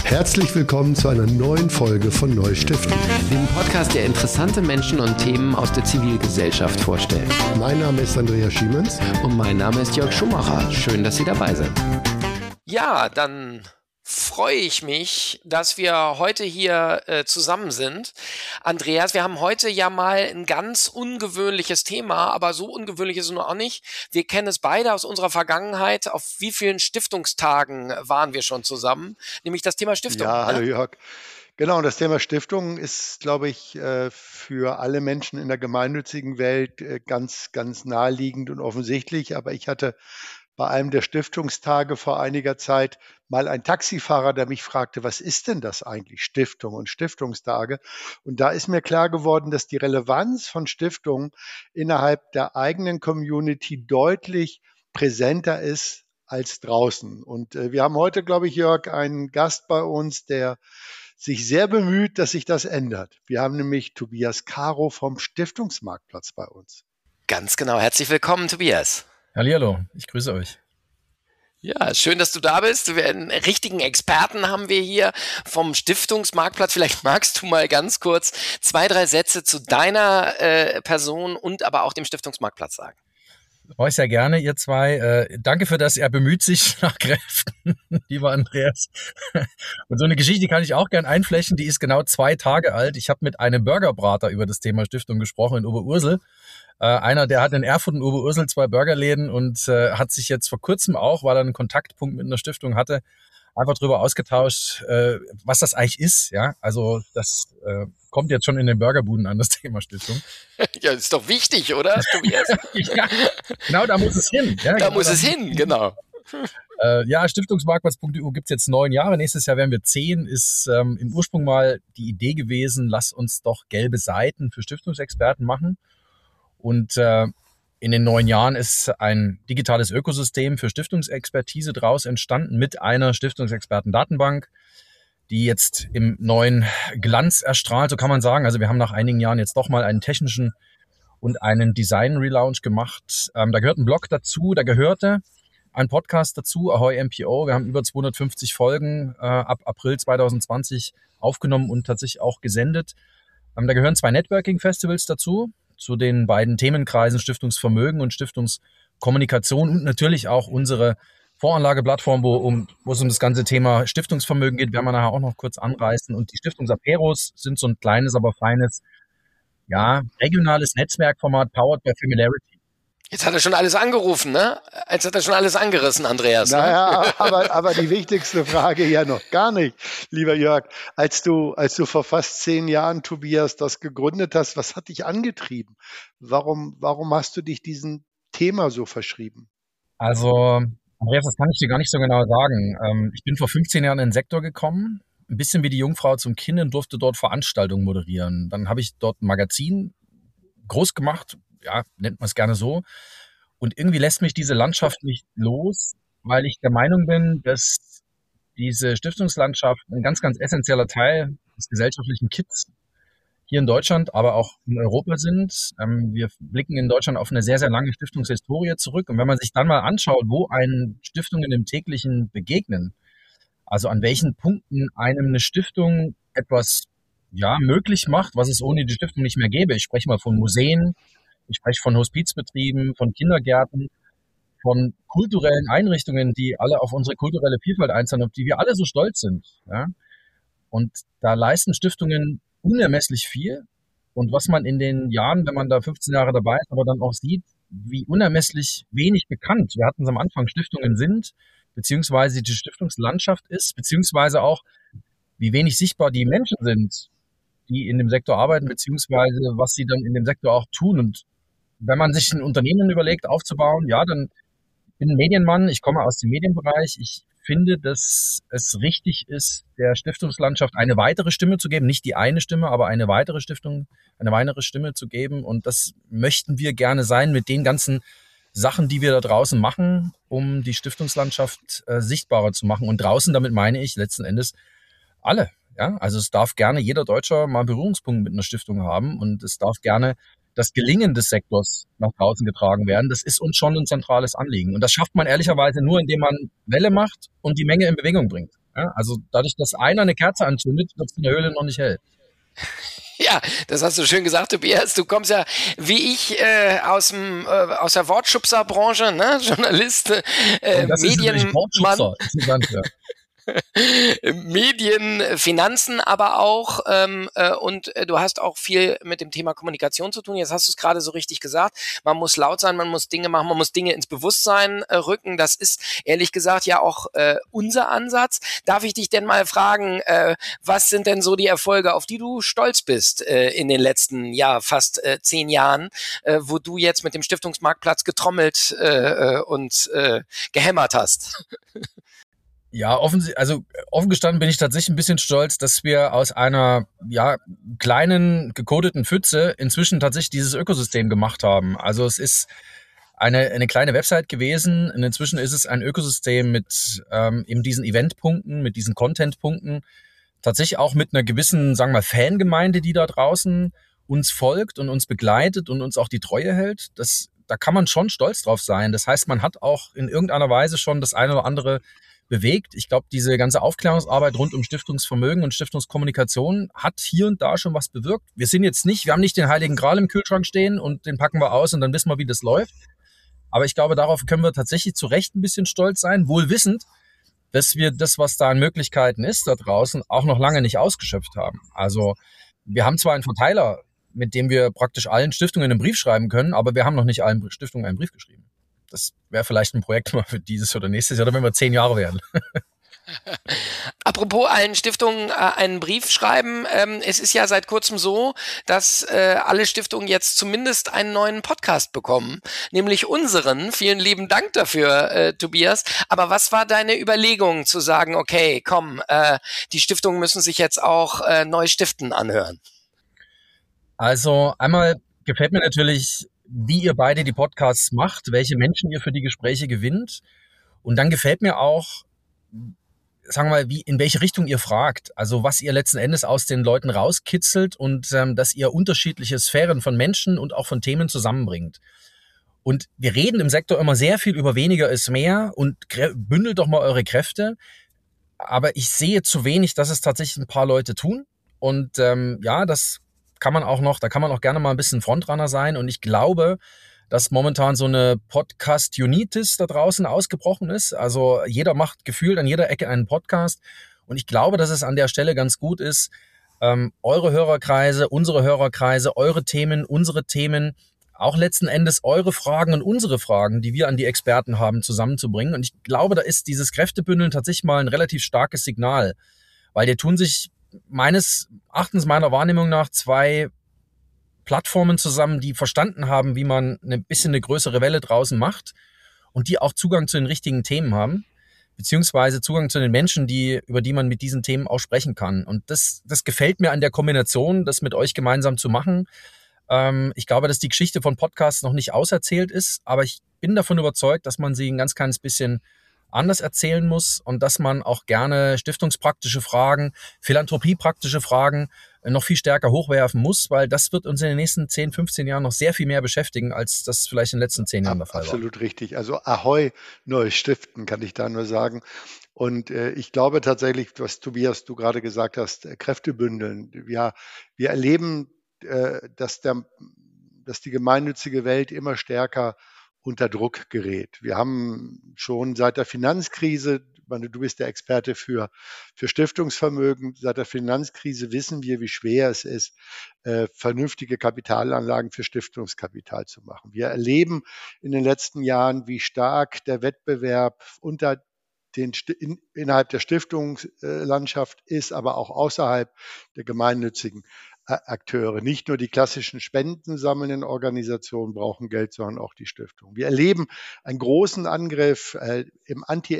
Herzlich willkommen zu einer neuen Folge von Neustiftung, dem Podcast, der interessante Menschen und Themen aus der Zivilgesellschaft vorstellt. Mein Name ist Andreas Schiemens. Und mein Name ist Jörg Schumacher. Schön, dass Sie dabei sind. Ja, dann freue ich mich, dass wir heute hier zusammen sind. Andreas, wir haben heute ja mal ein ganz ungewöhnliches Thema, aber so ungewöhnlich ist es noch auch nicht. Wir kennen es beide aus unserer Vergangenheit. Auf wie vielen Stiftungstagen waren wir schon zusammen? Nämlich das Thema Stiftung. Ja, hallo Jörg. Genau, das Thema Stiftung ist, glaube ich, für alle Menschen in der gemeinnützigen Welt ganz, ganz naheliegend und offensichtlich. Aber ich hatte bei einem der Stiftungstage vor einiger Zeit mal einen Taxifahrer, der mich fragte, was ist denn das eigentlich, Stiftung und Stiftungstage? Und da ist mir klar geworden, dass die Relevanz von Stiftungen innerhalb der eigenen Community deutlich präsenter ist als draußen. Und wir haben heute, glaube ich, Jörg, einen Gast bei uns, der sich sehr bemüht, dass sich das ändert. Wir haben nämlich Tobias Caro vom Stiftungsmarktplatz bei uns. Ganz genau. Herzlich willkommen, Tobias. Hallihallo, ich grüße euch. Ja, schön, dass du da bist. Einen richtigen Experten haben wir hier vom Stiftungsmarktplatz. Vielleicht magst du mal ganz kurz 2, 3 Sätze zu deiner Person und aber auch dem Stiftungsmarktplatz sagen. Mache ich sehr gerne, ihr zwei. Danke für das, er bemüht sich nach Kräften, lieber Andreas. Und so eine Geschichte kann ich auch gern einflechten, die ist genau 2 Tage alt. Ich habe mit einem Burgerbrater über das Thema Stiftung gesprochen in Oberursel. Einer, der hat in Erfurt und Oberursel 2 Burgerläden und hat sich jetzt vor kurzem auch, weil er einen Kontaktpunkt mit einer Stiftung hatte, einfach darüber ausgetauscht, was das eigentlich ist. Ja, also das kommt jetzt schon in den Burgerbuden an, das Thema Stiftung. Ja, ist doch wichtig, oder, Tobias? Ja, genau, da muss es hin. Ja, da muss es hin, genau. Ja, Stiftungsmarktplatz.eu gibt's jetzt 9 Jahre. Nächstes Jahr werden wir 10. Ist im Ursprung mal die Idee gewesen, lass uns doch gelbe Seiten für Stiftungsexperten machen. Und in den 9 Jahren ist ein digitales Ökosystem für Stiftungsexpertise draus entstanden mit einer Stiftungsexperten-Datenbank, die jetzt im neuen Glanz erstrahlt, so kann man sagen. Also wir haben nach einigen Jahren jetzt doch mal einen technischen und einen Design-Relaunch gemacht. Da gehört ein Blog dazu, da gehörte ein Podcast dazu, Ahoy MPO. Wir haben über 250 Folgen ab April 2020 aufgenommen und tatsächlich auch gesendet. Da gehören 2 Networking-Festivals dazu, zu den beiden Themenkreisen Stiftungsvermögen und Stiftungskommunikation und natürlich auch unsere Voranlageplattform, wo es um das ganze Thema Stiftungsvermögen geht, werden wir nachher auch noch kurz anreißen. Und die Stiftungsaperos sind so ein kleines, aber feines, ja, regionales Netzwerkformat, powered by Familiarity. Jetzt hat er schon alles angerufen, ne? Jetzt hat er schon alles angerissen, Andreas. Ne? Naja, aber die wichtigste Frage ja noch gar nicht, lieber Jörg. Als du vor fast 10 Jahren, Tobias, das gegründet hast, was hat dich angetrieben? Warum hast du dich diesem Thema so verschrieben? Also, Andreas, das kann ich dir gar nicht so genau sagen. Ich bin vor 15 Jahren in den Sektor gekommen, ein bisschen wie die Jungfrau zum Kind und durfte dort Veranstaltungen moderieren. Dann habe ich dort ein Magazin groß gemacht, ja, nennt man es gerne so. Und irgendwie lässt mich diese Landschaft nicht los, weil ich der Meinung bin, dass diese Stiftungslandschaft ein ganz, ganz essentieller Teil des gesellschaftlichen Kits hier in Deutschland, aber auch in Europa sind. Wir blicken in Deutschland auf eine sehr, sehr lange Stiftungshistorie zurück. Und wenn man sich dann mal anschaut, wo einen Stiftungen im täglichen begegnen, also an welchen Punkten einem eine Stiftung etwas möglich macht, was es ohne die Stiftung nicht mehr gäbe. Ich spreche mal von Museen, ich spreche von Hospizbetrieben, von Kindergärten, von kulturellen Einrichtungen, die alle auf unsere kulturelle Vielfalt einzahlen, auf die wir alle so stolz sind. Ja? Und da leisten Stiftungen unermesslich viel. Und was man in den Jahren, wenn man da 15 Jahre dabei ist, aber dann auch sieht, wie unermesslich wenig bekannt, wir hatten es am Anfang, Stiftungen sind, beziehungsweise die Stiftungslandschaft ist, beziehungsweise auch, wie wenig sichtbar die Menschen sind, die in dem Sektor arbeiten, beziehungsweise was sie dann in dem Sektor auch tun. Und wenn man sich ein Unternehmen überlegt, aufzubauen, ja, dann bin ein Medienmann, ich komme aus dem Medienbereich. Ich finde, dass es richtig ist, der Stiftungslandschaft eine weitere Stimme zu geben. Nicht die eine Stimme, aber eine weitere Stiftung, eine weitere Stimme zu geben. Und das möchten wir gerne sein mit den ganzen Sachen, die wir da draußen machen, um die Stiftungslandschaft sichtbarer zu machen. Und draußen, damit meine ich letzten Endes alle. Ja, also es darf gerne jeder Deutscher mal Berührungspunkte mit einer Stiftung haben und es darf gerne das Gelingen des Sektors nach draußen getragen werden. Das ist uns schon ein zentrales Anliegen. Und das schafft man ehrlicherweise nur, indem man Welle macht und die Menge in Bewegung bringt. Ja, also dadurch, dass einer eine Kerze anzündet, wird es in der Höhle noch nicht hell. Ja, das hast du schön gesagt, Tobias. Du kommst ja, wie ich, aus der Wortschubser-Branche, ne? Journalist, Medienmann. Interessant, ja. Medien, Finanzen, aber auch und du hast auch viel mit dem Thema Kommunikation zu tun. Jetzt hast du es gerade so richtig gesagt. Man muss laut sein, man muss Dinge machen, man muss Dinge ins Bewusstsein rücken. Das ist ehrlich gesagt ja auch unser Ansatz. Darf ich dich denn mal fragen, was sind denn so die Erfolge, auf die du stolz bist in den letzten fast 10 Jahren, wo du jetzt mit dem Stiftungsmarktplatz getrommelt und gehämmert hast? Ja, offen gestanden bin ich tatsächlich ein bisschen stolz, dass wir aus einer kleinen gecodeten Pfütze inzwischen tatsächlich dieses Ökosystem gemacht haben. Also es ist eine kleine Website gewesen und inzwischen ist es ein Ökosystem mit eben diesen Eventpunkten, mit diesen Contentpunkten, tatsächlich auch mit einer gewissen, sagen wir mal, Fangemeinde, die da draußen uns folgt und uns begleitet und uns auch die Treue hält. Da kann man schon stolz drauf sein. Das heißt, man hat auch in irgendeiner Weise schon das eine oder andere bewegt. Ich glaube, diese ganze Aufklärungsarbeit rund um Stiftungsvermögen und Stiftungskommunikation hat hier und da schon was bewirkt. Wir haben nicht den Heiligen Gral im Kühlschrank stehen und den packen wir aus und dann wissen wir, wie das läuft. Aber ich glaube, darauf können wir tatsächlich zu Recht ein bisschen stolz sein, wohl wissend, dass wir das, was da an Möglichkeiten ist da draußen, auch noch lange nicht ausgeschöpft haben. Also wir haben zwar einen Verteiler, mit dem wir praktisch allen Stiftungen einen Brief schreiben können, aber wir haben noch nicht allen Stiftungen einen Brief geschrieben. Das wäre vielleicht ein Projekt mal für dieses oder nächstes Jahr, oder wenn wir 10 Jahre werden. Apropos allen Stiftungen einen Brief schreiben. Es ist ja seit kurzem so, dass alle Stiftungen jetzt zumindest einen neuen Podcast bekommen, nämlich unseren. Vielen lieben Dank dafür, Tobias. Aber was war deine Überlegung zu sagen, okay, komm, die Stiftungen müssen sich jetzt auch neu stiften anhören? Also einmal gefällt mir natürlich, wie ihr beide die Podcasts macht, welche Menschen ihr für die Gespräche gewinnt. Und dann gefällt mir auch, sagen wir mal, in welche Richtung ihr fragt. Also was ihr letzten Endes aus den Leuten rauskitzelt und dass ihr unterschiedliche Sphären von Menschen und auch von Themen zusammenbringt. Und wir reden im Sektor immer sehr viel über weniger ist mehr und bündelt doch mal eure Kräfte. Aber ich sehe zu wenig, dass es tatsächlich ein paar Leute tun. Und das da kann man auch gerne mal ein bisschen Frontrunner sein. Und ich glaube, dass momentan so eine Podcast-Unitis da draußen ausgebrochen ist. Also jeder macht gefühlt an jeder Ecke einen Podcast. Und ich glaube, dass es an der Stelle ganz gut ist, eure Hörerkreise, unsere Hörerkreise, eure Themen, unsere Themen, auch letzten Endes eure Fragen und unsere Fragen, die wir an die Experten haben, zusammenzubringen. Und ich glaube, da ist dieses Kräftebündeln tatsächlich mal ein relativ starkes Signal. Weil dir tun sich meines Erachtens, meiner Wahrnehmung nach, 2 Plattformen zusammen, die verstanden haben, wie man ein bisschen eine größere Welle draußen macht und die auch Zugang zu den richtigen Themen haben, beziehungsweise Zugang zu den Menschen, über die man mit diesen Themen auch sprechen kann. Und das gefällt mir an der Kombination, das mit euch gemeinsam zu machen. Ich glaube, dass die Geschichte von Podcasts noch nicht auserzählt ist, aber ich bin davon überzeugt, dass man sie ein ganz kleines bisschen anders erzählen muss und dass man auch gerne stiftungspraktische Fragen, philanthropiepraktische Fragen noch viel stärker hochwerfen muss, weil das wird uns in den nächsten 10, 15 Jahren noch sehr viel mehr beschäftigen, als das vielleicht in den letzten 10 Jahren der Fall war. Absolut richtig. Also Ahoi, neu stiften, kann ich da nur sagen. Und ich glaube tatsächlich, was Tobias, du gerade gesagt hast, Kräfte bündeln. Ja, wir erleben, dass die gemeinnützige Welt immer stärker unter Druck gerät. Wir haben schon seit der Finanzkrise, ich meine, du bist der Experte für Stiftungsvermögen, seit der Finanzkrise wissen wir, wie schwer es ist, vernünftige Kapitalanlagen für Stiftungskapital zu machen. Wir erleben in den letzten Jahren, wie stark der Wettbewerb innerhalb der Stiftungslandschaft ist, aber auch außerhalb der gemeinnützigen Akteure. Nicht nur die klassischen spendensammelnden Organisationen brauchen Geld, sondern auch die Stiftung. Wir erleben einen großen Angriff im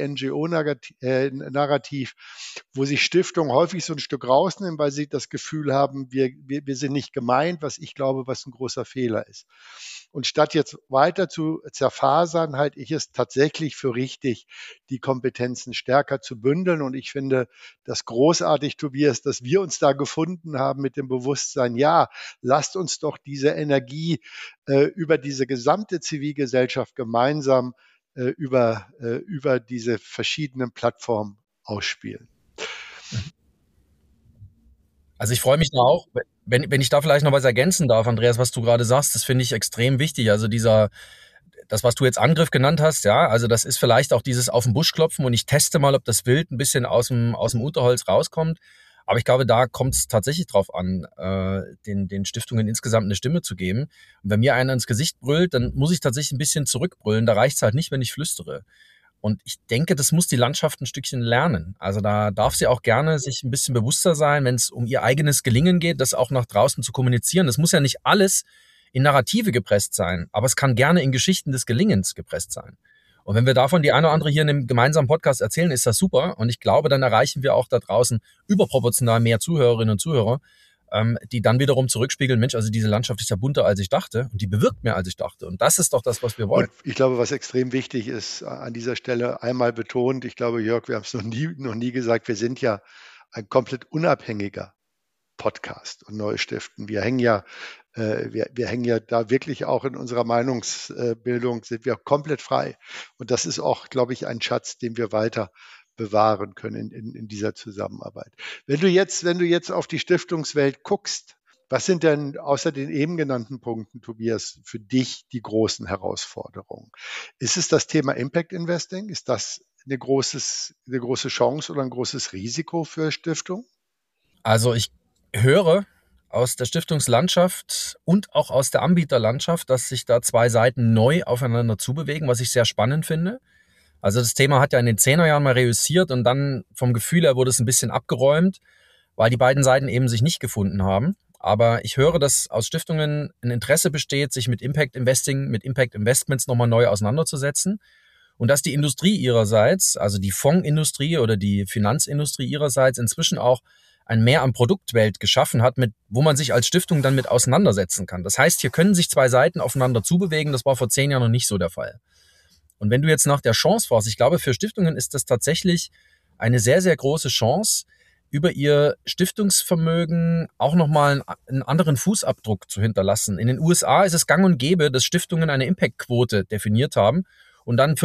Anti-NGO-Narrativ, wo sich Stiftungen häufig so ein Stück rausnehmen, weil sie das Gefühl haben, wir sind nicht gemeint, was ich glaube, was ein großer Fehler ist. Und statt jetzt weiter zu zerfasern, halte ich es tatsächlich für richtig, die Kompetenzen stärker zu bündeln. Und ich finde das großartig, Tobias, dass wir uns da gefunden haben mit dem Bewusstsein, ja, lasst uns doch diese Energie über diese gesamte Zivilgesellschaft gemeinsam über diese verschiedenen Plattformen ausspielen. Also ich freue mich da auch, wenn ich da vielleicht noch was ergänzen darf, Andreas, was du gerade sagst, das finde ich extrem wichtig. Also das, was du jetzt Angriff genannt hast, ja, also das ist vielleicht auch dieses auf den Busch klopfen und ich teste mal, ob das Wild ein bisschen aus dem Unterholz rauskommt. Aber ich glaube, da kommt es tatsächlich drauf an, den Stiftungen insgesamt eine Stimme zu geben. Und wenn mir einer ins Gesicht brüllt, dann muss ich tatsächlich ein bisschen zurückbrüllen. Da reicht es halt nicht, wenn ich flüstere. Und ich denke, das muss die Landschaft ein Stückchen lernen. Also da darf sie auch gerne sich ein bisschen bewusster sein, wenn es um ihr eigenes Gelingen geht, das auch nach draußen zu kommunizieren. Das muss ja nicht alles in Narrative gepresst sein, aber es kann gerne in Geschichten des Gelingens gepresst sein. Und wenn wir davon die eine oder andere hier in einem gemeinsamen Podcast erzählen, ist das super. Und ich glaube, dann erreichen wir auch da draußen überproportional mehr Zuhörerinnen und Zuhörer, die dann wiederum zurückspiegeln, Mensch, also diese Landschaft ist ja bunter, als ich dachte und die bewirkt mehr, als ich dachte. Und das ist doch das, was wir wollen. Und ich glaube, was extrem wichtig ist, an dieser Stelle einmal betont, ich glaube, Jörg, wir haben es noch nie gesagt, wir sind ja ein komplett unabhängiger Podcast und Neustiften. Wir hängen ja da wirklich auch in unserer Meinungsbildung, sind wir komplett frei. Und das ist auch, glaube ich, ein Schatz, den wir weiter bewahren können in dieser Zusammenarbeit. Wenn du jetzt auf die Stiftungswelt guckst, was sind denn außer den eben genannten Punkten, Tobias, für dich die großen Herausforderungen? Ist es das Thema Impact Investing? Ist das eine große Chance oder ein großes Risiko für Stiftungen? Also ich höre aus der Stiftungslandschaft und auch aus der Anbieterlandschaft, dass sich da zwei Seiten neu aufeinander zubewegen, was ich sehr spannend finde. Also das Thema hat ja in den 10er Jahren mal reüssiert und dann vom Gefühl her wurde es ein bisschen abgeräumt, weil die beiden Seiten eben sich nicht gefunden haben. Aber ich höre, dass aus Stiftungen ein Interesse besteht, sich mit Impact Investing, mit Impact Investments nochmal neu auseinanderzusetzen. Und dass die Industrie ihrerseits, also die Fondsindustrie oder die Finanzindustrie ihrerseits inzwischen auch ein Mehr an Produktwelt geschaffen hat, wo man sich als Stiftung dann mit auseinandersetzen kann. Das heißt, hier können sich zwei Seiten aufeinander zubewegen. Das war vor 10 Jahren noch nicht so der Fall. Und wenn du jetzt nach der Chance fragst, ich glaube, für Stiftungen ist das tatsächlich eine sehr, sehr große Chance, über ihr Stiftungsvermögen auch nochmal einen anderen Fußabdruck zu hinterlassen. In den USA ist es gang und gäbe, dass Stiftungen eine Impact-Quote definiert haben und dann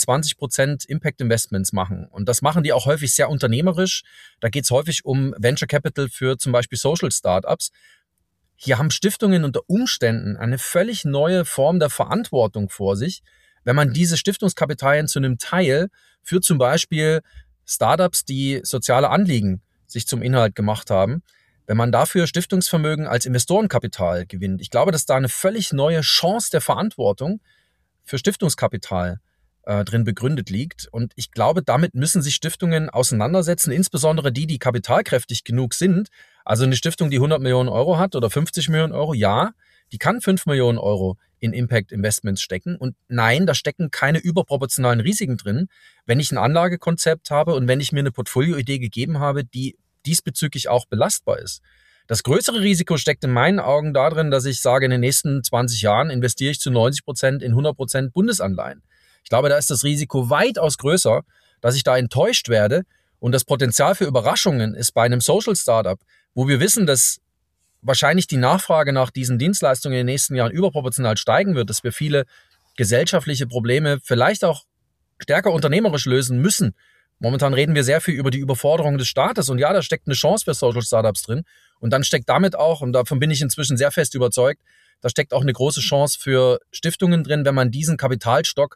15-20% Impact-Investments machen. Und das machen die auch häufig sehr unternehmerisch. Da geht es häufig um Venture Capital für zum Beispiel Social Startups. Hier haben Stiftungen unter Umständen eine völlig neue Form der Verantwortung vor sich, wenn man diese Stiftungskapitalien zu einem Teil für zum Beispiel Startups, die soziale Anliegen sich zum Inhalt gemacht haben, wenn man dafür Stiftungsvermögen als Investorenkapital gewinnt. Ich glaube, dass da eine völlig neue Chance der Verantwortung für Stiftungskapital drin begründet liegt. Und ich glaube, damit müssen sich Stiftungen auseinandersetzen, insbesondere die kapitalkräftig genug sind. Also eine Stiftung, die 100 Millionen Euro hat oder 50 Millionen Euro, ja, die kann 5 Millionen Euro in Impact Investments stecken. Und nein, da stecken keine überproportionalen Risiken drin, wenn ich ein Anlagekonzept habe und wenn ich mir eine Portfolioidee gegeben habe, die diesbezüglich auch belastbar ist. Das größere Risiko steckt in meinen Augen darin, dass ich sage, in den nächsten 20 Jahren investiere ich zu 90% in 100% Bundesanleihen. Ich glaube, da ist das Risiko weitaus größer, dass ich da enttäuscht werde. Und das Potenzial für Überraschungen ist bei einem Social Startup, wo wir wissen, dass wahrscheinlich die Nachfrage nach diesen Dienstleistungen in den nächsten Jahren überproportional steigen wird, dass wir viele gesellschaftliche Probleme vielleicht auch stärker unternehmerisch lösen müssen. Momentan reden wir sehr viel über die Überforderung des Staates und ja, da steckt eine Chance für Social Startups drin und dann steckt damit auch, und davon bin ich inzwischen sehr fest überzeugt, da steckt auch eine große Chance für Stiftungen drin, wenn man diesen Kapitalstock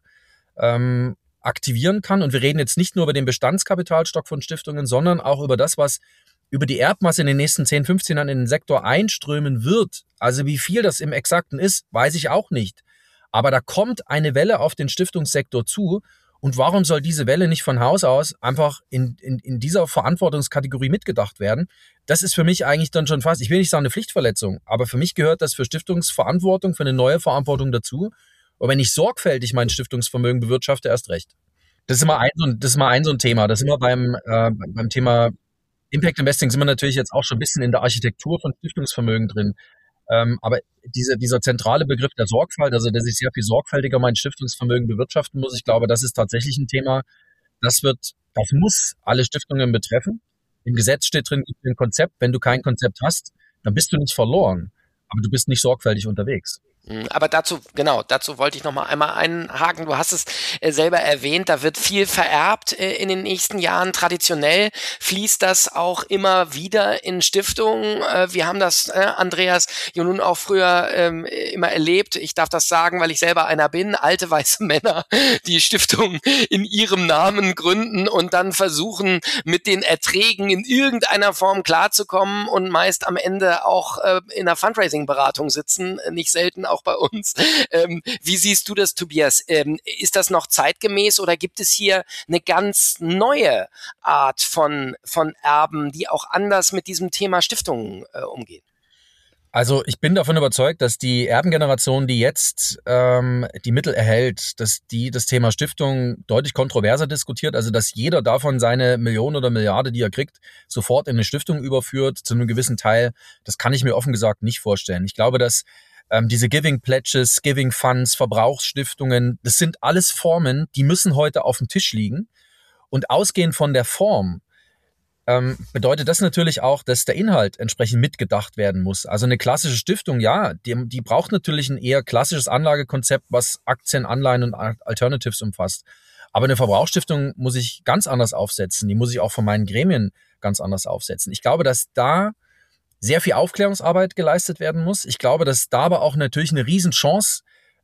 aktivieren kann. Und wir reden jetzt nicht nur über den Bestandskapitalstock von Stiftungen, sondern auch über das, was über die Erbmasse in den nächsten 10, 15 Jahren in den Sektor einströmen wird. Also wie viel das im Exakten ist, weiß ich auch nicht. Aber da kommt eine Welle auf den Stiftungssektor zu. Und warum soll diese Welle nicht von Haus aus einfach in dieser Verantwortungskategorie mitgedacht werden? Das ist für mich eigentlich dann schon fast, ich will nicht sagen eine Pflichtverletzung, aber für mich gehört das für Stiftungsverantwortung, für eine neue Verantwortung dazu. Und wenn ich sorgfältig mein Stiftungsvermögen bewirtschafte, erst recht. Das ist immer ein so ein Thema. Das ist immer beim Thema Impact Investing sind wir natürlich jetzt auch schon ein bisschen in der Architektur von Stiftungsvermögen drin. Aber dieser zentrale Begriff der Sorgfalt, also dass ich sehr viel sorgfältiger mein Stiftungsvermögen bewirtschaften muss, ich glaube, das ist tatsächlich ein Thema, das muss alle Stiftungen betreffen. Im Gesetz steht drin, gibt ein Konzept. Wenn du kein Konzept hast, dann bist du nicht verloren, aber du bist nicht sorgfältig unterwegs. Aber dazu wollte ich noch mal einmal einhaken. Du hast es selber erwähnt, da wird viel vererbt in den nächsten Jahren. Traditionell fließt das auch immer wieder in Stiftungen. Wir haben das, Andreas, ja nun auch früher immer erlebt. Ich darf das sagen, weil ich selber einer bin. Alte weiße Männer, die Stiftungen in ihrem Namen gründen und dann versuchen, mit den Erträgen in irgendeiner Form klarzukommen und meist am Ende auch in der Fundraising-Beratung sitzen, nicht selten auch bei uns. Wie siehst du das, Tobias? Ist das noch zeitgemäß oder gibt es hier eine ganz neue Art von Erben, die auch anders mit diesem Thema Stiftungen umgehen? Also ich bin davon überzeugt, dass die Erbengeneration, die jetzt die Mittel erhält, dass die das Thema Stiftung deutlich kontroverser diskutiert, also dass jeder davon seine Million oder Milliarde, die er kriegt, sofort in eine Stiftung überführt, zu einem gewissen Teil. Das kann ich mir offen gesagt nicht vorstellen. Ich glaube, dass diese Giving Pledges, Giving Funds, Verbrauchsstiftungen, das sind alles Formen, die müssen heute auf dem Tisch liegen. Und ausgehend von der Form bedeutet das natürlich auch, dass der Inhalt entsprechend mitgedacht werden muss. Also eine klassische Stiftung, ja, die braucht natürlich ein eher klassisches Anlagekonzept, was Aktien, Anleihen und Alternatives umfasst. Aber eine Verbrauchsstiftung muss ich ganz anders aufsetzen. Die muss ich auch von meinen Gremien ganz anders aufsetzen. Ich glaube, dass da sehr viel Aufklärungsarbeit geleistet werden muss. Ich glaube, dass da aber auch natürlich eine Riesenchance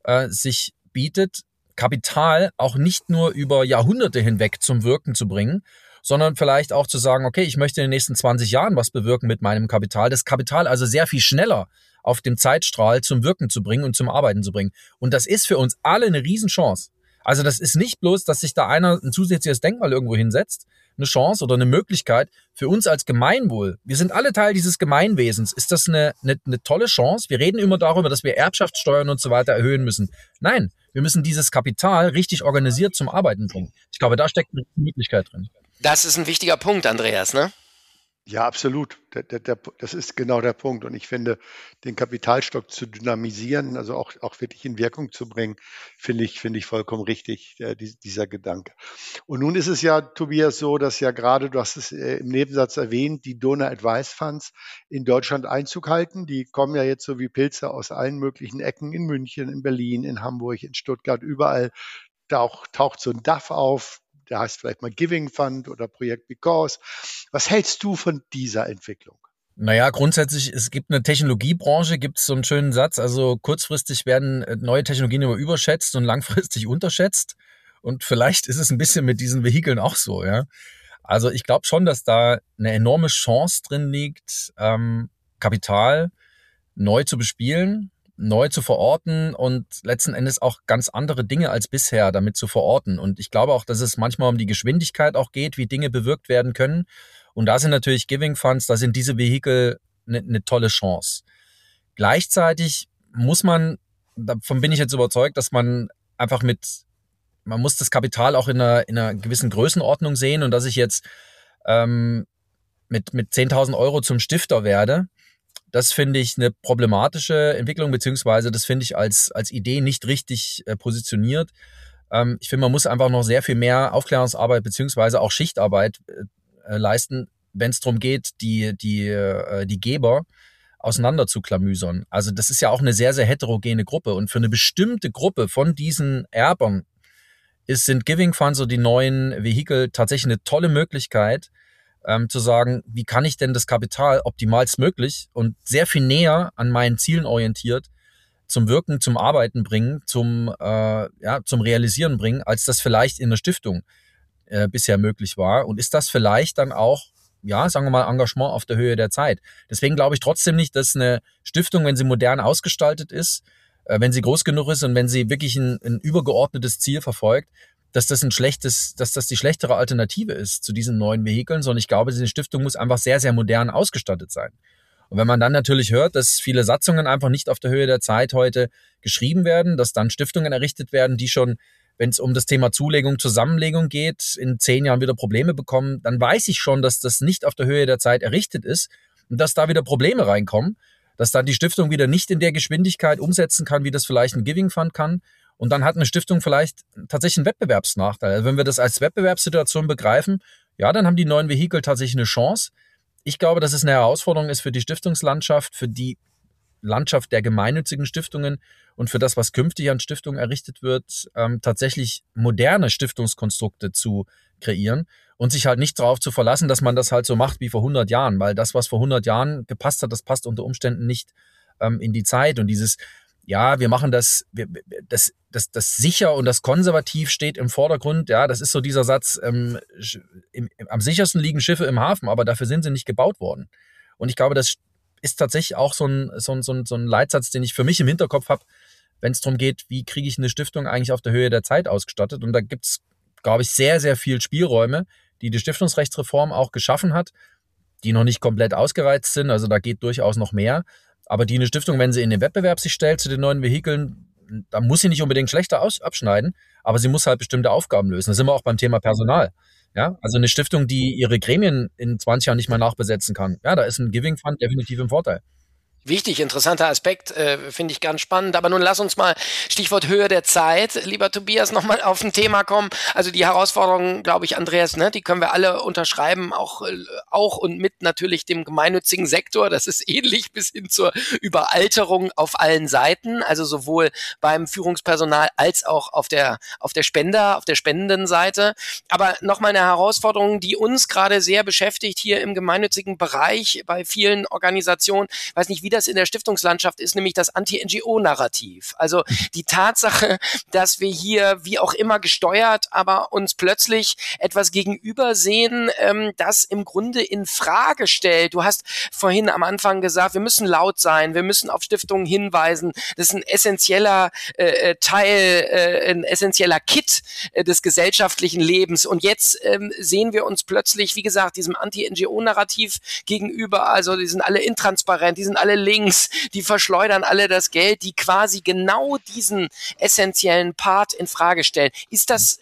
sich bietet, Kapital auch nicht nur über Jahrhunderte hinweg zum Wirken zu bringen, sondern vielleicht auch zu sagen, okay, ich möchte in den nächsten 20 Jahren was bewirken mit meinem Kapital. Das Kapital also sehr viel schneller auf dem Zeitstrahl zum Wirken zu bringen und zum Arbeiten zu bringen. Und das ist für uns alle eine Riesenchance. Also das ist nicht bloß, dass sich da einer ein zusätzliches Denkmal irgendwo hinsetzt, eine Chance oder eine Möglichkeit für uns als Gemeinwohl. Wir sind alle Teil dieses Gemeinwesens. Ist das eine tolle Chance? Wir reden immer darüber, dass wir Erbschaftssteuern und so weiter erhöhen müssen. Nein, wir müssen dieses Kapital richtig organisiert zum Arbeiten bringen. Ich glaube, da steckt eine Möglichkeit drin. Das ist ein wichtiger Punkt, Andreas, ne? Ja, absolut. Das ist genau der Punkt. Und ich finde, den Kapitalstock zu dynamisieren, also auch wirklich in Wirkung zu bringen, finde ich vollkommen richtig, dieser Gedanke. Und nun ist es ja, Tobias, so, dass ja gerade, du hast es im Nebensatz erwähnt, die Donor Advice Funds in Deutschland Einzug halten. Die kommen ja jetzt so wie Pilze aus allen möglichen Ecken, in München, in Berlin, in Hamburg, in Stuttgart, überall taucht so ein DAF auf. Der heißt vielleicht mal Giving Fund oder Projekt Because. Was hältst du von dieser Entwicklung? Naja, grundsätzlich, es gibt eine Technologiebranche, gibt es so einen schönen Satz, also kurzfristig werden neue Technologien immer überschätzt und langfristig unterschätzt. Und vielleicht ist es ein bisschen mit diesen Vehikeln auch so, ja. Also ich glaube schon, dass da eine enorme Chance drin liegt, Kapital neu zu bespielen, neu zu verorten und letzten Endes auch ganz andere Dinge als bisher damit zu verorten. Und ich glaube auch, dass es manchmal um die Geschwindigkeit auch geht, wie Dinge bewirkt werden können. Und da sind natürlich Giving Funds, da sind diese Vehikel eine tolle Chance. Gleichzeitig muss man, davon bin ich jetzt überzeugt, dass man einfach man muss das Kapital auch in einer gewissen Größenordnung sehen und dass ich jetzt mit 10.000 Euro zum Stifter werde. Das finde ich eine problematische Entwicklung, beziehungsweise das finde ich als Idee nicht richtig positioniert. Ich finde, man muss einfach noch sehr viel mehr Aufklärungsarbeit beziehungsweise auch Schichtarbeit leisten, wenn es darum geht, die Geber auseinander zu klamüsern. Also das ist ja auch eine sehr, sehr heterogene Gruppe. Und für eine bestimmte Gruppe von diesen Erbern sind Giving Funds oder die neuen Vehikel tatsächlich eine tolle Möglichkeit, zu sagen, wie kann ich denn das Kapital optimalstmöglich und sehr viel näher an meinen Zielen orientiert zum Wirken, zum Arbeiten bringen, zum Realisieren bringen, als das vielleicht in der Stiftung bisher möglich war. Und ist das vielleicht dann auch, ja, sagen wir mal, Engagement auf der Höhe der Zeit. Deswegen glaube ich trotzdem nicht, dass eine Stiftung, wenn sie modern ausgestaltet ist, wenn sie groß genug ist und wenn sie wirklich ein übergeordnetes Ziel verfolgt, dass das die schlechtere Alternative ist zu diesen neuen Vehikeln, sondern ich glaube, diese Stiftung muss einfach sehr, sehr modern ausgestattet sein. Und wenn man dann natürlich hört, dass viele Satzungen einfach nicht auf der Höhe der Zeit heute geschrieben werden, dass dann Stiftungen errichtet werden, die schon, wenn es um das Thema Zulegung, Zusammenlegung geht, in 10 Jahren wieder Probleme bekommen, dann weiß ich schon, dass das nicht auf der Höhe der Zeit errichtet ist und dass da wieder Probleme reinkommen, dass dann die Stiftung wieder nicht in der Geschwindigkeit umsetzen kann, wie das vielleicht ein Giving Fund kann. Und dann hat eine Stiftung vielleicht tatsächlich einen Wettbewerbsnachteil. Also wenn wir das als Wettbewerbssituation begreifen, ja, dann haben die neuen Vehikel tatsächlich eine Chance. Ich glaube, dass es eine Herausforderung ist für die Stiftungslandschaft, für die Landschaft der gemeinnützigen Stiftungen und für das, was künftig an Stiftungen errichtet wird, tatsächlich moderne Stiftungskonstrukte zu kreieren und sich halt nicht darauf zu verlassen, dass man das halt so macht wie vor 100 Jahren, weil das, was vor 100 Jahren gepasst hat, das passt unter Umständen nicht in die Zeit. Und dieses, ja, wir machen das sicher und das konservativ steht im Vordergrund. Ja, das ist so dieser Satz, am sichersten liegen Schiffe im Hafen, aber dafür sind sie nicht gebaut worden. Und ich glaube, das ist tatsächlich auch so ein Leitsatz, den ich für mich im Hinterkopf habe, wenn es darum geht, wie kriege ich eine Stiftung eigentlich auf der Höhe der Zeit ausgestattet. Und da gibt es, glaube ich, sehr, sehr viel Spielräume, die Stiftungsrechtsreform auch geschaffen hat, die noch nicht komplett ausgereizt sind. Also da geht durchaus noch mehr. Aber die eine Stiftung, wenn sie in den Wettbewerb sich stellt zu den neuen Vehikeln, da muss sie nicht unbedingt schlechter abschneiden, aber sie muss halt bestimmte Aufgaben lösen. Da sind wir auch beim Thema Personal. Ja, also eine Stiftung, die ihre Gremien in 20 Jahren nicht mehr nachbesetzen kann. Ja, da ist ein Giving Fund definitiv im Vorteil. Wichtig, interessanter Aspekt, finde ich ganz spannend. Aber nun lass uns mal, Stichwort Höhe der Zeit, lieber Tobias, nochmal auf ein Thema kommen. Also die Herausforderungen, glaube ich, Andreas, ne, die können wir alle unterschreiben, auch und mit natürlich dem gemeinnützigen Sektor. Das ist ähnlich bis hin zur Überalterung auf allen Seiten, also sowohl beim Führungspersonal als auch auf der spendenden Seite. Aber nochmal eine Herausforderung, die uns gerade sehr beschäftigt hier im gemeinnützigen Bereich bei vielen Organisationen. Ich weiß nicht, wie das in der Stiftungslandschaft ist, nämlich das Anti-NGO-Narrativ. Also die Tatsache, dass wir hier wie auch immer gesteuert, aber uns plötzlich etwas gegenüber sehen, das im Grunde in Frage stellt. Du hast vorhin am Anfang gesagt, wir müssen laut sein, wir müssen auf Stiftungen hinweisen. Das ist ein essentieller Teil, ein essentieller Kit des gesellschaftlichen Lebens. Und jetzt sehen wir uns plötzlich, wie gesagt, diesem Anti-NGO-Narrativ gegenüber. Also die sind alle intransparent, die sind alle links, die verschleudern alle das Geld, die quasi genau diesen essentiellen Part in Frage stellen. Ist das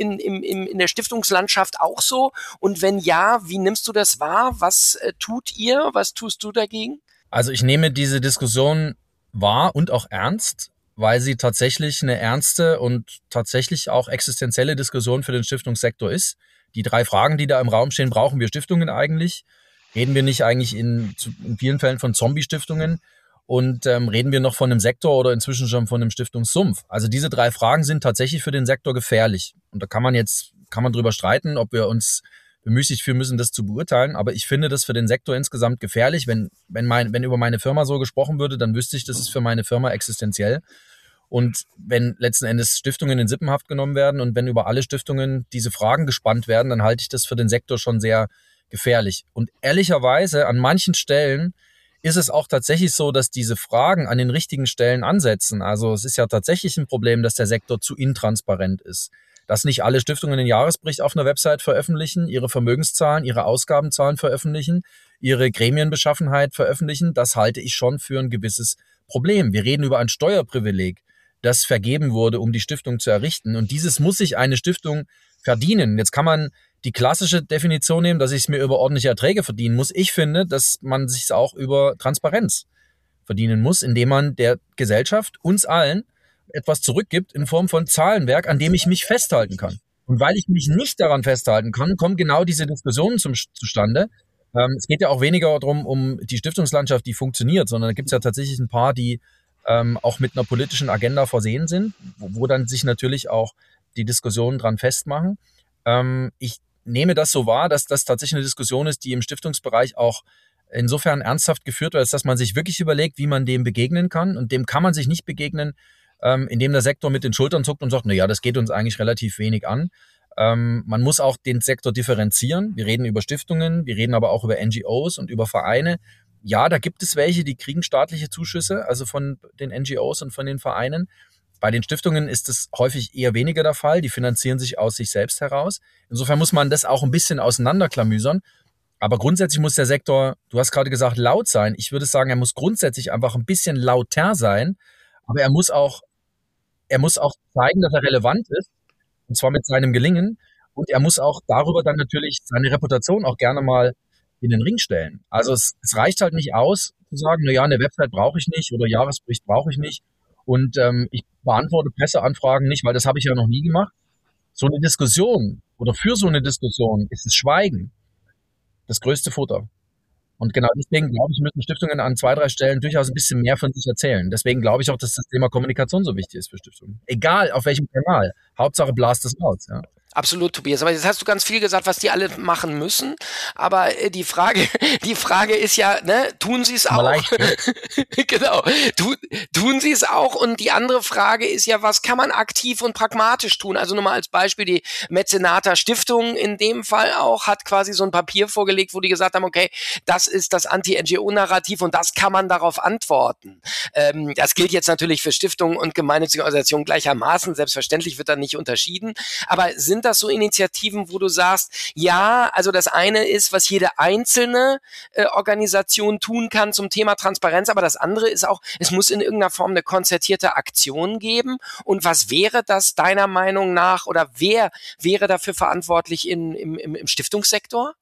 in der Stiftungslandschaft auch so? Und wenn ja, wie nimmst du das wahr? Was tut ihr? Was tust du dagegen? Also ich nehme diese Diskussion wahr und auch ernst, weil sie tatsächlich eine ernste und tatsächlich auch existenzielle Diskussion für den Stiftungssektor ist. Die 3 Fragen, die da im Raum stehen, brauchen wir Stiftungen eigentlich? Reden wir nicht eigentlich in vielen Fällen von Zombie-Stiftungen und reden wir noch von einem Sektor oder inzwischen schon von einem Stiftungssumpf? Also diese 3 Fragen sind tatsächlich für den Sektor gefährlich. Und da kann man drüber streiten, ob wir uns bemüßigt fühlen müssen, das zu beurteilen. Aber ich finde das für den Sektor insgesamt gefährlich. Wenn über meine Firma so gesprochen würde, dann wüsste ich, das ist für meine Firma existenziell. Und wenn letzten Endes Stiftungen in Sippenhaft genommen werden und wenn über alle Stiftungen diese Fragen gespannt werden, dann halte ich das für den Sektor schon sehr gefährlich. Und ehrlicherweise, an manchen Stellen ist es auch tatsächlich so, dass diese Fragen an den richtigen Stellen ansetzen. Also es ist ja tatsächlich ein Problem, dass der Sektor zu intransparent ist. Dass nicht alle Stiftungen den Jahresbericht auf einer Website veröffentlichen, ihre Vermögenszahlen, ihre Ausgabenzahlen veröffentlichen, ihre Gremienbeschaffenheit veröffentlichen, das halte ich schon für ein gewisses Problem. Wir reden über ein Steuerprivileg, das vergeben wurde, um die Stiftung zu errichten. Und dieses muss sich eine Stiftung verdienen. Jetzt kann man die klassische Definition nehmen, dass ich es mir über ordentliche Erträge verdienen muss. Ich finde, dass man sich es auch über Transparenz verdienen muss, indem man der Gesellschaft, uns allen, etwas zurückgibt in Form von Zahlenwerk, an dem ich mich festhalten kann. Und weil ich mich nicht daran festhalten kann, kommen genau diese Diskussionen zustande. Es geht ja auch weniger darum, um die Stiftungslandschaft, die funktioniert, sondern da gibt es ja tatsächlich ein paar, die auch mit einer politischen Agenda versehen sind, wo dann sich natürlich auch die Diskussionen dran festmachen. Ich nehme das so wahr, dass das tatsächlich eine Diskussion ist, die im Stiftungsbereich auch insofern ernsthaft geführt wird, als dass man sich wirklich überlegt, wie man dem begegnen kann. Und dem kann man sich nicht begegnen, indem der Sektor mit den Schultern zuckt und sagt, das geht uns eigentlich relativ wenig an. Man muss auch den Sektor differenzieren. Wir reden über Stiftungen, wir reden aber auch über NGOs und über Vereine. Ja, da gibt es welche, die kriegen staatliche Zuschüsse, also von den NGOs und von den Vereinen. Bei den Stiftungen ist es häufig eher weniger der Fall. Die finanzieren sich aus sich selbst heraus. Insofern muss man das auch ein bisschen auseinanderklamüsern. Aber grundsätzlich muss der Sektor, du hast gerade gesagt, laut sein. Ich würde sagen, er muss grundsätzlich einfach ein bisschen lauter sein. Aber er muss auch zeigen, dass er relevant ist. Und zwar mit seinem Gelingen. Und er muss auch darüber dann natürlich seine Reputation auch gerne mal in den Ring stellen. Also es reicht halt nicht aus, zu sagen, eine Website brauche ich nicht oder Jahresbericht brauche ich nicht. Und ich beantworte Presseanfragen nicht, weil das habe ich ja noch nie gemacht. So eine Diskussion oder für so eine Diskussion ist das Schweigen das größte Futter. Und genau deswegen glaube ich, müssen Stiftungen an 2, 3 Stellen durchaus ein bisschen mehr von sich erzählen. Deswegen glaube ich auch, dass das Thema Kommunikation so wichtig ist für Stiftungen. Egal auf welchem Kanal. Hauptsache blast es raus. Ja. Absolut, Tobias. Aber jetzt hast du ganz viel gesagt, was die alle machen müssen. Aber die Frage ist ja, ne, tun sie es auch? Leicht, ne? Genau. Tun sie es auch? Und die andere Frage ist ja, was kann man aktiv und pragmatisch tun? Also nur mal als Beispiel, die Mäzenata Stiftung in dem Fall auch hat quasi so ein Papier vorgelegt, wo die gesagt haben, okay, das ist das Anti-NGO-Narrativ und das kann man darauf antworten. Das gilt jetzt natürlich für Stiftungen und gemeinnützige Organisationen gleichermaßen. Selbstverständlich wird da nicht unterschieden. Aber sind das so Initiativen, wo du sagst, ja, also das eine ist, was jede einzelne Organisation tun kann zum Thema Transparenz, aber das andere ist auch, es muss in irgendeiner Form eine konzertierte Aktion geben. Und was wäre das deiner Meinung nach oder wer wäre dafür verantwortlich im Stiftungssektor?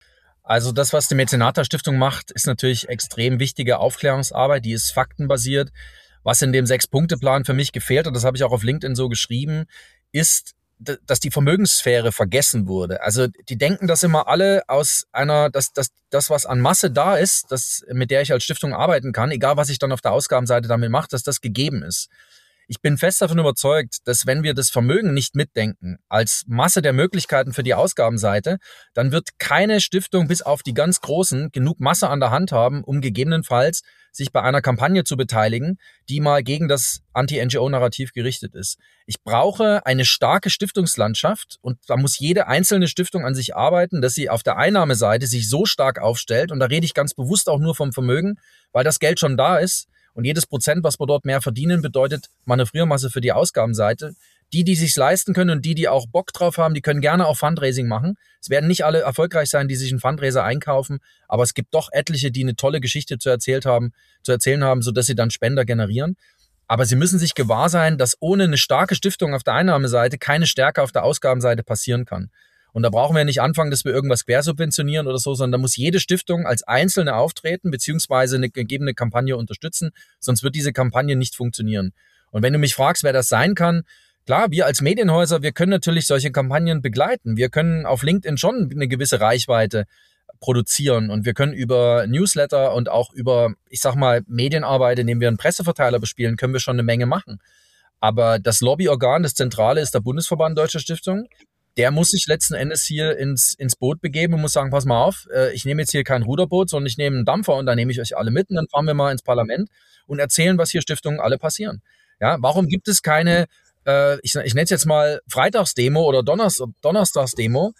Also das, was die Mäzenata Stiftung macht, ist natürlich extrem wichtige Aufklärungsarbeit, die ist faktenbasiert. Was in dem 6-Punkte-Plan für mich gefehlt, und das habe ich auch auf LinkedIn so geschrieben, ist, dass die Vermögenssphäre vergessen wurde. Also die denken das immer alle aus einer, dass das, was an Masse da ist, mit der ich als Stiftung arbeiten kann, egal was ich dann auf der Ausgabenseite damit mache, dass das gegeben ist. Ich bin fest davon überzeugt, dass wenn wir das Vermögen nicht mitdenken, als Masse der Möglichkeiten für die Ausgabenseite, dann wird keine Stiftung bis auf die ganz Großen genug Masse an der Hand haben, um gegebenenfalls sich bei einer Kampagne zu beteiligen, die mal gegen das Anti-NGO-Narrativ gerichtet ist. Ich brauche eine starke Stiftungslandschaft und da muss jede einzelne Stiftung an sich arbeiten, dass sie auf der Einnahmeseite sich so stark aufstellt, und da rede ich ganz bewusst auch nur vom Vermögen, weil das Geld schon da ist. Und jedes Prozent, was wir dort mehr verdienen, bedeutet Manövriermasse für die Ausgabenseite. Die sich's leisten können und die auch Bock drauf haben, die können gerne auch Fundraising machen. Es werden nicht alle erfolgreich sein, die sich einen Fundraiser einkaufen, aber es gibt doch etliche, die eine tolle Geschichte zu erzählen haben, sodass sie dann Spender generieren. Aber sie müssen sich gewahr sein, dass ohne eine starke Stiftung auf der Einnahmeseite keine Stärke auf der Ausgabenseite passieren kann. Und da brauchen wir nicht anfangen, dass wir irgendwas quersubventionieren oder so, sondern da muss jede Stiftung als Einzelne auftreten, beziehungsweise eine gegebene Kampagne unterstützen, sonst wird diese Kampagne nicht funktionieren. Und wenn du mich fragst, wer das sein kann, klar, wir als Medienhäuser, wir können natürlich solche Kampagnen begleiten. Wir können auf LinkedIn schon eine gewisse Reichweite produzieren und wir können über Newsletter und auch über, ich sag mal, Medienarbeit, indem wir einen Presseverteiler bespielen, können wir schon eine Menge machen. Aber das Lobbyorgan, das Zentrale, ist der Bundesverband Deutscher Stiftungen. Der muss sich letzten Endes hier ins Boot begeben und muss sagen, pass mal auf, ich nehme jetzt hier kein Ruderboot, sondern ich nehme einen Dampfer und dann nehme ich euch alle mit und dann fahren wir mal ins Parlament und erzählen, was hier Stiftungen alle passieren. Ja, warum gibt es keine, ich nenne es jetzt mal Freitagsdemo oder Donnerstagsdemo,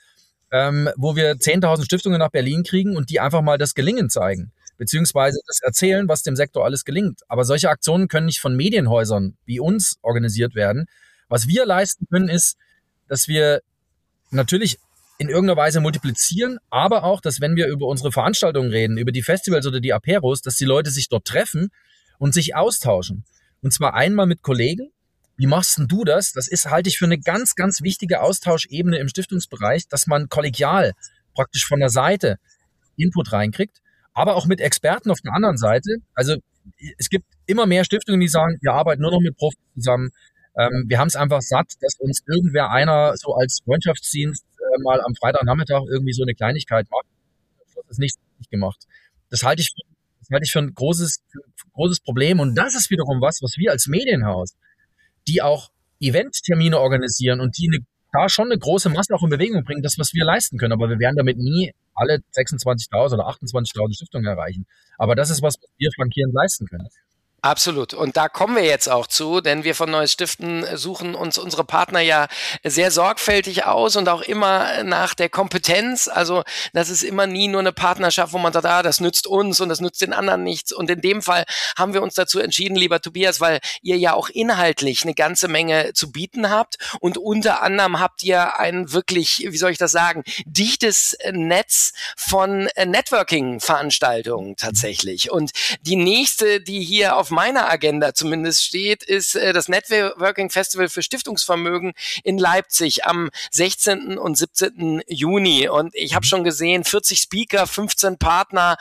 wo wir 10.000 Stiftungen nach Berlin kriegen und die einfach mal das Gelingen zeigen, beziehungsweise das erzählen, was dem Sektor alles gelingt. Aber solche Aktionen können nicht von Medienhäusern wie uns organisiert werden. Was wir leisten können, ist, dass wir natürlich in irgendeiner Weise multiplizieren, aber auch, dass wenn wir über unsere Veranstaltungen reden, über die Festivals oder die Aperos, dass die Leute sich dort treffen und sich austauschen. Und zwar einmal mit Kollegen. Wie machst denn du das? Das halte ich für eine ganz, ganz wichtige Austauschebene im Stiftungsbereich, dass man kollegial praktisch von der Seite Input reinkriegt, aber auch mit Experten auf der anderen Seite. Also es gibt immer mehr Stiftungen, die sagen, wir arbeiten nur noch mit Profis zusammen. Wir haben es einfach satt, dass uns einer so als Freundschaftsdienst mal am Freitagnachmittag irgendwie so eine Kleinigkeit macht. Das ist nicht gemacht. Das halte ich für ein großes Problem. Und das ist wiederum was wir als Medienhaus, die auch Eventtermine organisieren und die da schon eine große Masse auch in Bewegung bringen, das, was wir leisten können. Aber wir werden damit nie alle 26.000 oder 28.000 Stiftungen erreichen. Aber das ist was wir flankierend leisten können. Absolut. Und da kommen wir jetzt auch zu, denn wir von Neues Stiften suchen uns unsere Partner ja sehr sorgfältig aus und auch immer nach der Kompetenz. Also das ist immer nie nur eine Partnerschaft, wo man sagt, das nützt uns und das nützt den anderen nichts. Und in dem Fall haben wir uns dazu entschieden, lieber Tobias, weil ihr ja auch inhaltlich eine ganze Menge zu bieten habt und unter anderem habt ihr ein wirklich, wie soll ich das sagen, dichtes Netz von Networking-Veranstaltungen tatsächlich. Und die nächste, die hier auf meiner Agenda zumindest steht, ist das Networking Festival für Stiftungsvermögen in Leipzig am 16. und 17. Juni. Und ich habe schon gesehen, 40 Speaker, 15 Partner.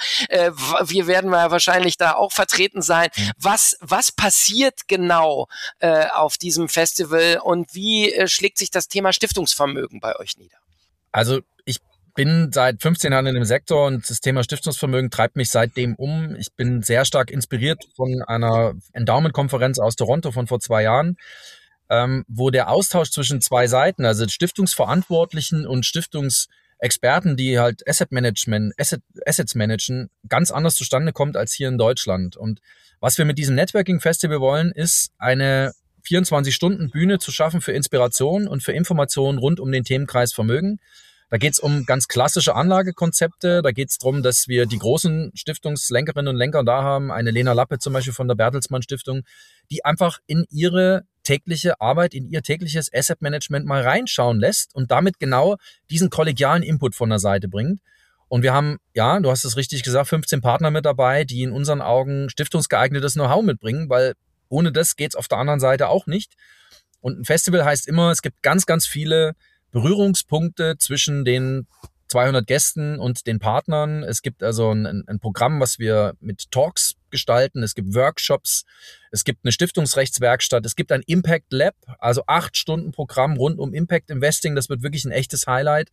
Wir werden wahrscheinlich da auch vertreten sein. Was passiert genau auf diesem Festival und wie schlägt sich das Thema Stiftungsvermögen bei euch nieder? Also bin seit 15 Jahren in dem Sektor und das Thema Stiftungsvermögen treibt mich seitdem um. Ich bin sehr stark inspiriert von einer Endowment-Konferenz aus Toronto von vor 2 Jahren, wo der Austausch zwischen zwei Seiten, also Stiftungsverantwortlichen und Stiftungsexperten, die halt Assets managen, ganz anders zustande kommt als hier in Deutschland. Und was wir mit diesem Networking-Festival wollen, ist eine 24-Stunden-Bühne zu schaffen für Inspiration und für Informationen rund um den Themenkreis Vermögen. Da geht es um ganz klassische Anlagekonzepte. Da geht es darum, dass wir die großen Stiftungslenkerinnen und Lenker da haben, eine Lena Lappe zum Beispiel von der Bertelsmann Stiftung, die einfach in ihre tägliche Arbeit, in ihr tägliches Asset Management mal reinschauen lässt und damit genau diesen kollegialen Input von der Seite bringt. Und wir haben, ja, du hast es richtig gesagt, 15 Partner mit dabei, die in unseren Augen stiftungsgeeignetes Know-how mitbringen, weil ohne das geht's auf der anderen Seite auch nicht. Und ein Festival heißt immer, es gibt ganz, ganz viele Berührungspunkte zwischen den 200 Gästen und den Partnern. Es gibt also ein Programm, was wir mit Talks gestalten. Es gibt Workshops. Es gibt eine Stiftungsrechtswerkstatt. Es gibt ein Impact Lab, also 8-Stunden-Programm rund um Impact Investing. Das wird wirklich ein echtes Highlight,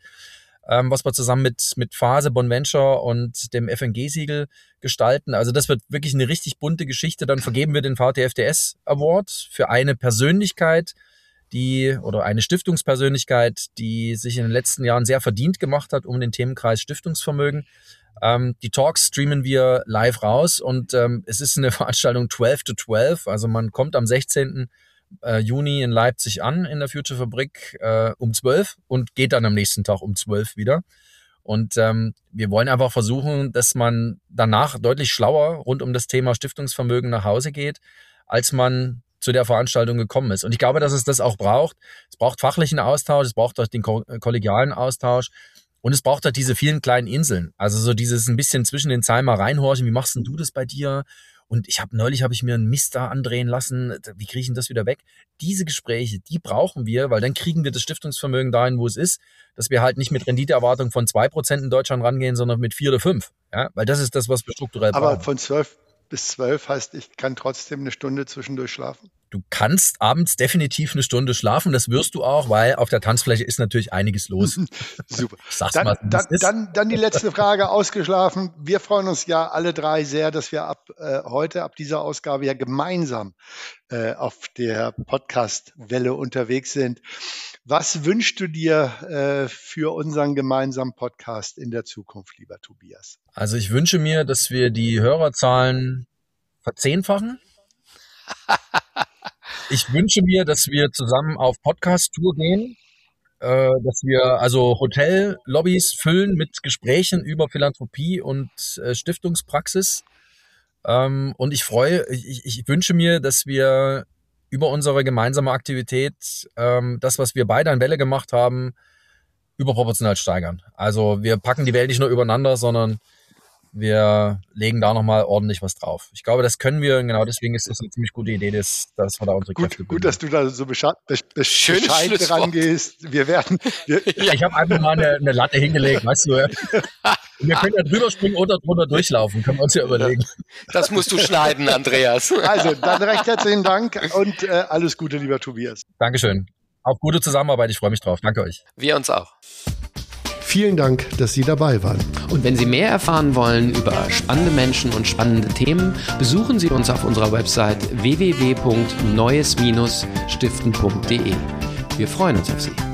was wir zusammen mit Phase, Bonventure und dem FNG-Siegel gestalten. Also das wird wirklich eine richtig bunte Geschichte. Dann vergeben wir den VTFDS Award für eine Persönlichkeit, oder eine Stiftungspersönlichkeit, die sich in den letzten Jahren sehr verdient gemacht hat um den Themenkreis Stiftungsvermögen. Die Talks streamen wir live raus und es ist eine Veranstaltung 12 to 12. Also man kommt am 16. Juni in Leipzig an in der Future Fabrik um 12 und geht dann am nächsten Tag um 12 wieder. Und wir wollen einfach versuchen, dass man danach deutlich schlauer rund um das Thema Stiftungsvermögen nach Hause geht, als man zu der Veranstaltung gekommen ist. Und ich glaube, dass es das auch braucht. Es braucht fachlichen Austausch, es braucht auch den kollegialen Austausch und es braucht auch diese vielen kleinen Inseln. Also so dieses ein bisschen zwischen den Zeilen mal reinhorchen, wie machst denn du das bei dir? Und neulich habe ich mir einen Mist da andrehen lassen, wie kriege ich denn das wieder weg? Diese Gespräche, die brauchen wir, weil dann kriegen wir das Stiftungsvermögen dahin, wo es ist, dass wir halt nicht mit Renditeerwartung von 2% in Deutschland rangehen, sondern mit 4 oder 5. Ja? Weil das ist das, was wir strukturell brauchen. Aber von 12 bis 12 heißt, ich kann trotzdem eine Stunde zwischendurch schlafen? Du kannst abends definitiv eine Stunde schlafen, das wirst du auch, weil auf der Tanzfläche ist natürlich einiges los. Super. Ich sag's dann die letzte Frage, ausgeschlafen. Wir freuen uns ja alle drei sehr, dass wir ab dieser Ausgabe ja gemeinsam auf der Podcast-Welle unterwegs sind. Was wünschst du dir für unseren gemeinsamen Podcast in der Zukunft, lieber Tobias? Also ich wünsche mir, dass wir die Hörerzahlen verzehnfachen. Ich wünsche mir, dass wir zusammen auf Podcast-Tour gehen, dass wir also Hotellobbys füllen mit Gesprächen über Philanthropie und Stiftungspraxis. Und ich wünsche mir, dass wir über unsere gemeinsame Aktivität das, was wir beide an Welle gemacht haben, überproportional steigern. Also wir packen die Welt nicht nur übereinander, sondern wir legen da nochmal ordentlich was drauf. Ich glaube, das können wir, genau deswegen ist es eine ziemlich gute Idee, dass wir da unsere Kräfte Gut, dass du da so bescheiden rangehst. Ja, ich habe einfach mal eine Latte hingelegt, weißt du. Wir können ja drüber springen oder drunter durchlaufen, können wir uns ja überlegen. Das musst du schneiden, Andreas. Also, dann recht herzlichen Dank und alles Gute, lieber Tobias. Dankeschön. Auf gute Zusammenarbeit, ich freue mich drauf. Danke euch. Wir uns auch. Vielen Dank, dass Sie dabei waren. Und wenn Sie mehr erfahren wollen über spannende Menschen und spannende Themen, besuchen Sie uns auf unserer Website www.neues-stiften.de. Wir freuen uns auf Sie.